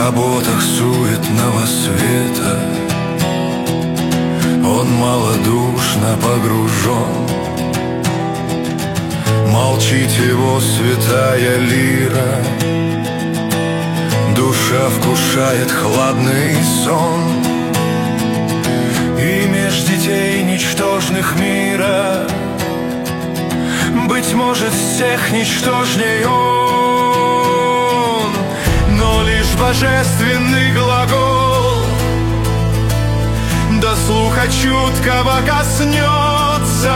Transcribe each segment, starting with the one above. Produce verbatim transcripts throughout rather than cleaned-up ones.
заботах суетного света он малодушно погружен. Молчит его святая лира, душа вкушает хладный сон. И меж детей ничтожных мира, быть может, всех ничтожней он, но лишь божественный глагол до слуха чуткого коснется.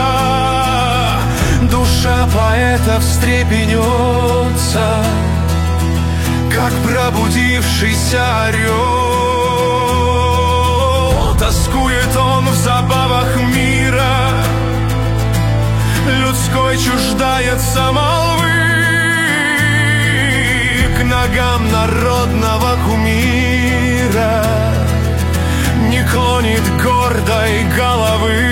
Душа поэта встрепенется, как пробудившийся орел. Тоскует он в забавах мира, людской чуждается молвы. К ногам народного кумира не клонит гордой головы.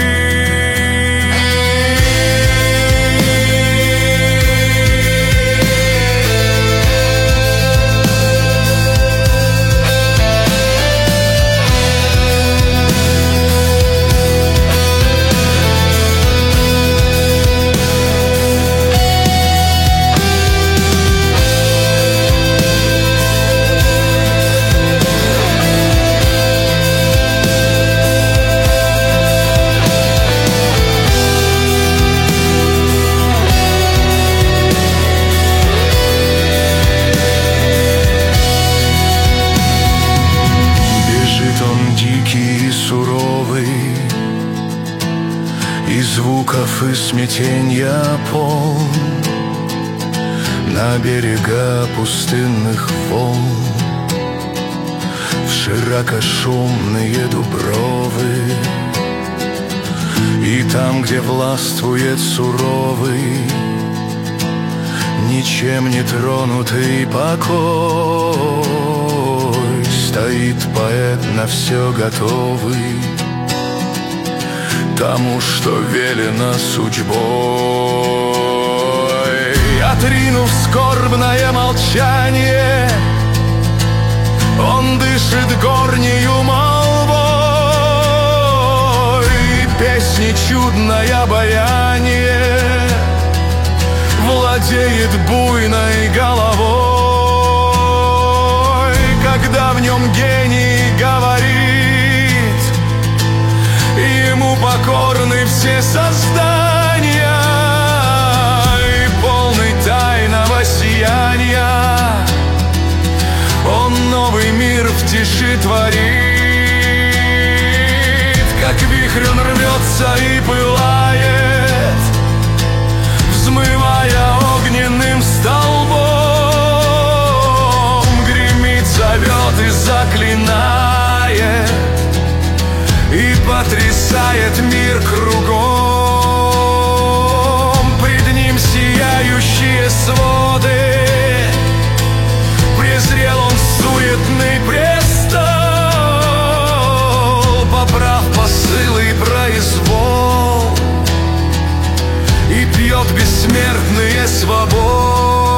И звуков и смятенья полн, на берега пустынных волн, в широкошумные дубровы. И там, где властвует суровый, ничем не тронутый покой, стоит поэт на все готовый тому, что велено судьбой. Отринув скорбное молчание, он дышит горнею молвой. Песни чудное обаяние владеет буйной головой. Когда в нем гений говорит, ему покорны все создания, и полный тайного сияния он новый мир в тиши творит. Как вихрь он рвется и пылает, взмывая огненным столбом, гремит, зовет и заклинает, и потрясает мир кругом. Пред ним сияющие своды, презрел он суетный престол, поправ посыл и произвол, и пьет бессмертные свободы.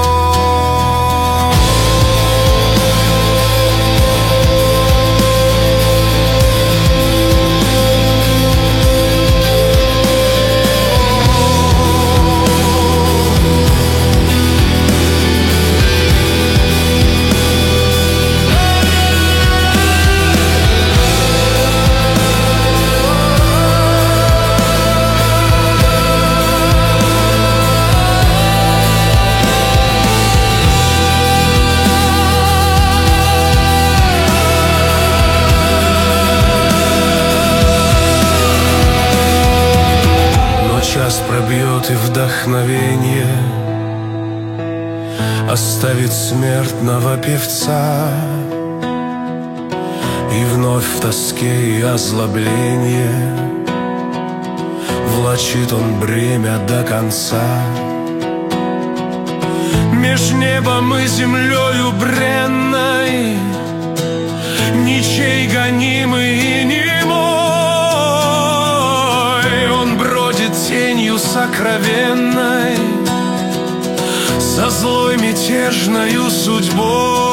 Час пробьет, и вдохновение оставит смертного певца, и вновь в тоске и озлоблении влачит он бремя до конца. Меж небом и землею бренной, ничей гонимый и немой, он бродит тенью сокровенной, со злой мятежною судьбой.